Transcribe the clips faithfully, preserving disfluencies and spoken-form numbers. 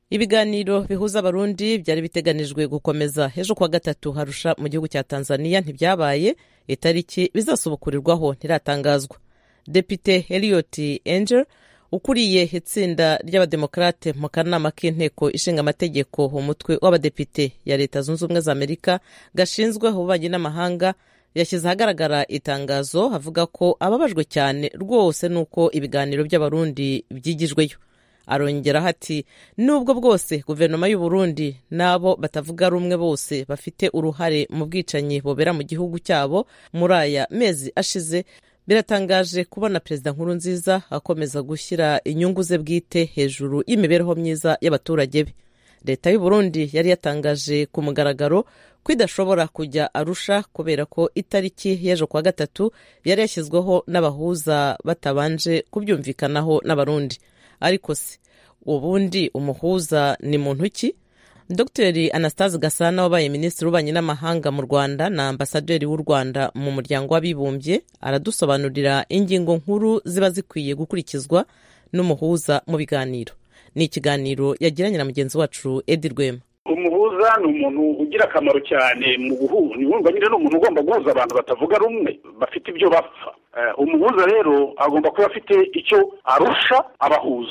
Ibiganiro bihuza abarundi byari biteganijwe gukomeza ejo kwa gatatu harusha mu gihugu cya Tanzania ntibyabaye, itariki bizasubukurirwaho ntiratangazwa. Depite Elliot Angel ukuriye itsinda ry'abademokrate mu kanama k'inteko ishinga amategeko umutwe w'abadepite ya Leta Zunze Ubumwe za Amerika gashinzwe ububanyi n'amahanga yashyize ahagaragara itangazo avuga ko ababajwe cyane rwose nuko ibiganiro by'abarundi byigijweyo. Arongeraho ati nubwo bwose guverinoma y'u Burundi nabo batavuga rumwe bose bafite uruhare mu bwicanyi bobera mu gihugu cyabo muri aya mezi ashize, biratangaje kubona Perezida Nkurunziza akomeza gushyira inyungu ze bwite hejuru y'imibereho myiza y'abaturage be. Leta y'u Burundi yari yatangaje ku mugaragaro ko idashobora kujya Arusha kubera ko itariki y'ejo kwa gatatu yari yashyizweho n'abahuza batabanje kubyumvikanaho n'abarundi. Ariko se ubundi umuhuza ni muntu ki? Doctor Anastase Gasana wabaye minisitiri w'ububanyi n'amahanga mu Rwanda na ambasaderi w'u Rwanda mu muryango w'abibumbye aradusobanurira ingingo nkuru ziba zikwiye gukurikizwa n'umuhuza mu biganiro. Ni ikiganiro yagiranye na mugenzi wacu Edi Rwema. Umuhuza ni umuntu ugira akamaro cyane mu guhuza, ni wumva nyine n'umuntu ugomba guhuza abantu batavuga rumwe bafite ibyo bapfa. Uh, umuhuza rero agomba kuba afite icyo arusha abahuza.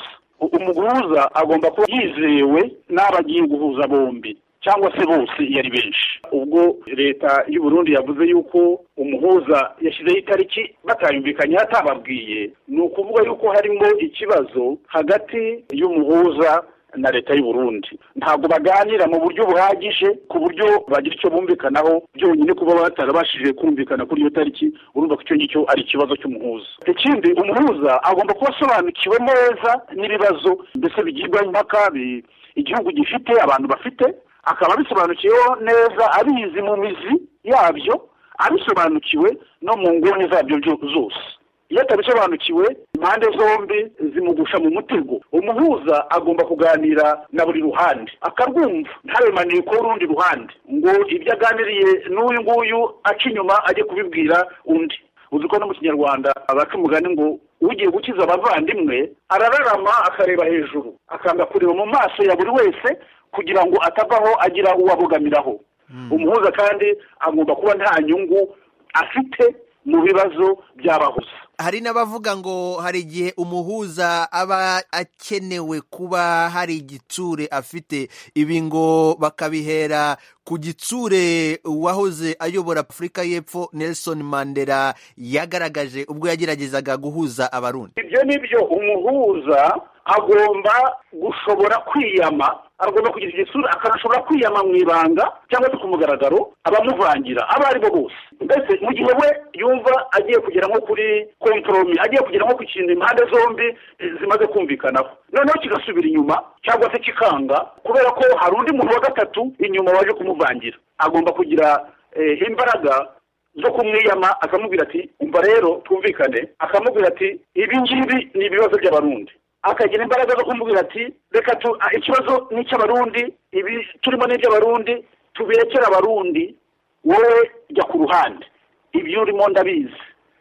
Umuhuza agomba kuba yizewe n'abagiye guhuza bombi cyangwa se bose iyo ari benshi. Ubwo leta y'u Burundi yavuze yuko umuhuza yashyizeho itariki batayumvikanye atababwiye, ni ukuvuga yuko harimo ikibazo hagati y'umuhuza na leta y'u Burundi. Ntabwo baganira mu buryo buhagije ku buryo bagira icyo bumvikanaho byonyine kuba batarabashije kumvikana kuri iyo tariki. Urumva ko icyo ngicyo ari ikibazo cy'umuhuza. Ikindi, umuhuza agomba kuba asobanukiwe neza n'ibibazo mbese bigirwa impaka igihugu gifite, abantu bafite, akaba abisobanukiweho neza, abizi mu mizi yabyo, abisobanukiwe no mu nguni zabyo zose. Iyo atabisobanukiwe impande zombi zimugusha mu mutego. Umuhuza agomba kuganira na buri ruhande akarwumva, ntaremaniye ko urundi ruhande ngo ibyo aganiriye n'uyu nguyu aca inyuma ajye kubibwira undi. Uzi ko no mu Kinyarwanda abaca umugani ngo ugiye gukiza abavandimwe arararama akareba hejuru, akanga kureba mu maso ya buri wese kugira ngo atavaho agira uwabogamiraho. Hmm. Umuhuza kandi agomba kuba nta nyungu afite mu bibazo by'abahuza. Hari n'abavuga ngo hari igihe umuhuza aba akenewe kuba hari igitsure afite, ibi ngo bakabihera ku gitsure uwahoze ayobora Afurika y'Epfo Nelson Mandela yagaragaje ubwo yageragezaga guhuza abarundi. Ibyo nibyo, umuhuza agomba gushobora kwiyama, agomba kugira igisura, akanashobora kwiyama mu ibanga cyangwa se ku mugaragaro abamuvangira abo ari bo bose. Mbese mu gihe we yumva agiye kugera nko kuri kompromi, agiye kugera nko ku kintu impande zombi zimaze kumvikanaho, noneho kigasubira inyuma cyangwa se kikanga kubera ko hari undi muntu wa gatatu inyuma waje kumuvangira, agomba kugira eh, imbaraga zo kumwiyama, akamubwira ati umva rero twumvikane, akamubwira ati ibi ngibi ni ibibazo by'abarundi, akagira imbaraga zo kumubwira ati reka tu ikibazo ni cy'abarundi, ibi turimo ni by'abarundi, tubirekera abarundi, wowe jya ku ruhande, ibyo urimo ndabizi,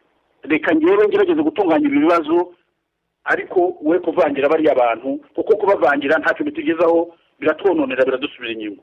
reka ngewe ngerageze gutunganya ibi bibazo, ariko we kuvangira bari abantu, kuko kubavangira ntacyo bitugezaho, biratwononera biradusubira inyuma.